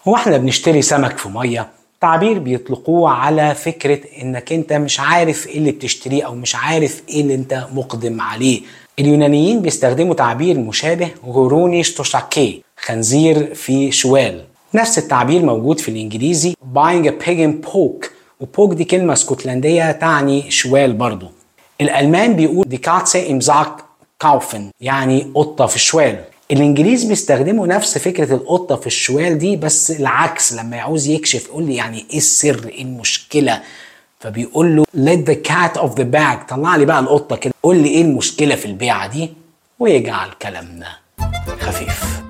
هو احنا بنشتري سمك في مية، تعبير بيطلقوه على فكرة انك انت مش عارف ايه اللي بتشتريه او مش عارف ايه اللي انت مقدم عليه. اليونانيين بيستخدموا تعبير مشابه، غوروني ستوشاكي، خنزير في شوال. نفس التعبير موجود في الانجليزي buying a pig in pork، وبوك دي كلمة اسكتلندية تعني شوال برضو. الألمان بيقول دي كاتسه إمزاك كاوفن، يعني قطة في الشوال. الإنجليز بيستخدموا نفس فكرة القطة في الشوال دي، بس العكس، لما يعوز يكشف يقول لي يعني إيه السر، إيه المشكلة، فبيقول له let the cat of the bag، طلع لي بقى القطة كده، قول لي إيه المشكلة في البيعة دي، ويجعل كلامنا خفيف.